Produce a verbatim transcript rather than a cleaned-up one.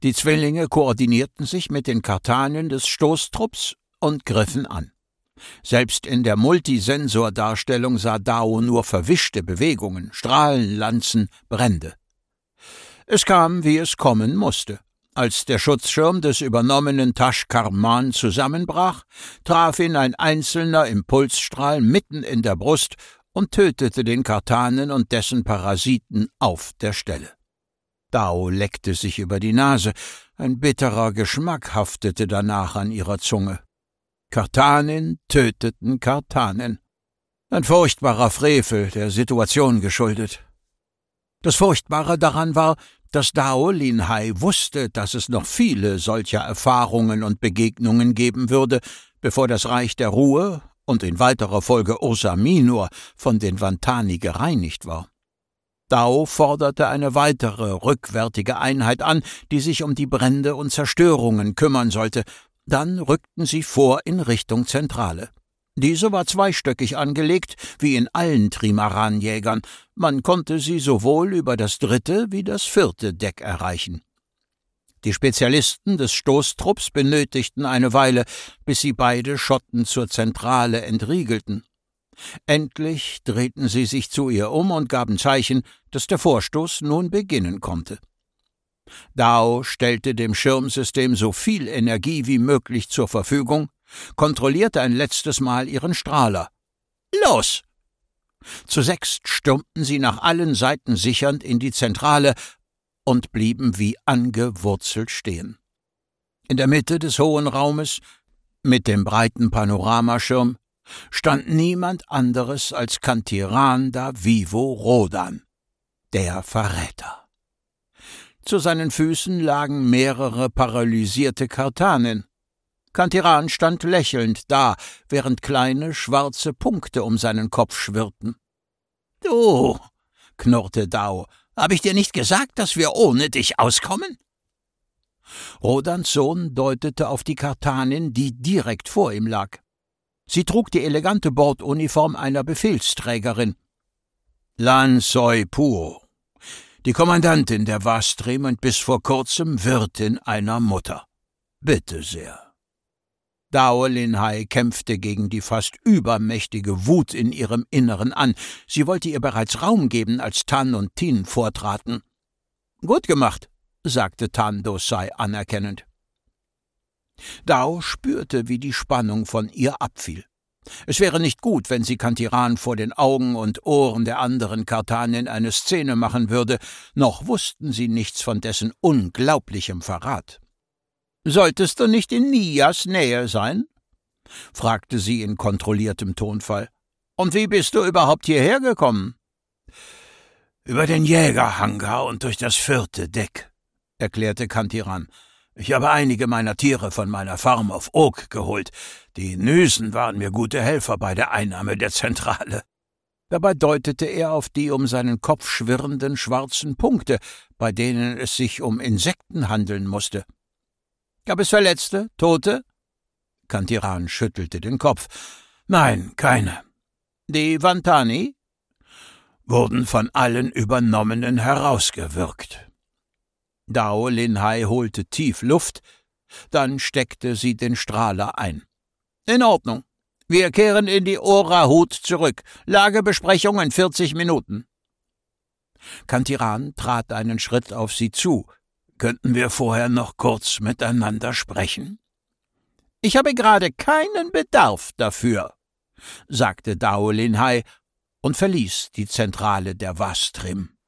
Die Zwillinge koordinierten sich mit den Kartanen des Stoßtrupps und griffen an. Selbst in der Multisensordarstellung sah Dao nur verwischte Bewegungen, Strahlen, Lanzen, Brände. Es kam, wie es kommen musste. Als der Schutzschirm des übernommenen Tash Karman zusammenbrach, traf ihn ein einzelner Impulsstrahl mitten in der Brust und tötete den Kartanen und dessen Parasiten auf der Stelle. Dao leckte sich über die Nase, ein bitterer Geschmack haftete danach an ihrer Zunge. Kartanen töteten Kartanen. Ein furchtbarer Frevel, der Situation geschuldet. Das Furchtbare daran war, dass Dao Linhai wusste, dass es noch viele solcher Erfahrungen und Begegnungen geben würde, bevor das Reich der Ruhe und in weiterer Folge Ursa Minor von den Vantani gereinigt war. Dao forderte eine weitere rückwärtige Einheit an, die sich um die Brände und Zerstörungen kümmern sollte. Dann rückten sie vor in Richtung Zentrale. Diese war zweistöckig angelegt, wie in allen Trimaran-Jägern. Man konnte sie sowohl über das dritte wie das vierte Deck erreichen. Die Spezialisten des Stoßtrupps benötigten eine Weile, bis sie beide Schotten zur Zentrale entriegelten. Endlich drehten sie sich zu ihr um und gaben Zeichen, dass der Vorstoß nun beginnen konnte. Dao stellte dem Schirmsystem so viel Energie wie möglich zur Verfügung, kontrollierte ein letztes Mal ihren Strahler. »Los!« Zu sechst stürmten sie nach allen Seiten sichernd in die Zentrale und blieben wie angewurzelt stehen. In der Mitte des hohen Raumes, mit dem breiten Panoramaschirm, stand niemand anderes als Kantiran da Vivo Rodan, der Verräter. Zu seinen Füßen lagen mehrere paralysierte Kartanen. Kantiran stand lächelnd da, während kleine, schwarze Punkte um seinen Kopf schwirrten. »Du«, knurrte Dao, »hab ich dir nicht gesagt, dass wir ohne dich auskommen?« Rodans Sohn deutete auf die Kartanin, die direkt vor ihm lag. Sie trug die elegante Borduniform einer Befehlsträgerin. »Lan Soi Puo, die Kommandantin der Vastrim und bis vor kurzem Wirtin einer Mutter. Bitte sehr.« Dao Linhai kämpfte gegen die fast übermächtige Wut in ihrem Inneren an. Sie wollte ihr bereits Raum geben, als Tan und Tin vortraten. »Gut gemacht«, sagte Tan Dosai anerkennend. Dao spürte, wie die Spannung von ihr abfiel. Es wäre nicht gut, wenn sie Kantiran vor den Augen und Ohren der anderen Kartanin eine Szene machen würde, noch wussten sie nichts von dessen unglaublichem Verrat. »Solltest du nicht in Nias Nähe sein?« fragte sie in kontrolliertem Tonfall. »Und wie bist du überhaupt hierher gekommen?« »Über den Jägerhangar und durch das vierte Deck«, erklärte Kantiran. »Ich habe einige meiner Tiere von meiner Farm auf Oak geholt. Die Nüsen waren mir gute Helfer bei der Einnahme der Zentrale.« Dabei deutete er auf die um seinen Kopf schwirrenden schwarzen Punkte, bei denen es sich um Insekten handeln musste. »Gab es Verletzte, Tote?« Kantiran schüttelte den Kopf. »Nein, keine.« »Die Vantani?« »Wurden von allen Übernommenen herausgewürgt.« Dao Linhai holte tief Luft, dann steckte sie den Strahler ein. »In Ordnung. Wir kehren in die Ora-Hut zurück. Lagebesprechung in vierzig Minuten.« Kantiran trat einen Schritt auf sie zu. »Könnten wir vorher noch kurz miteinander sprechen?« »Ich habe gerade keinen Bedarf dafür«, sagte Dao Linhai und verließ die Zentrale der Vastrim.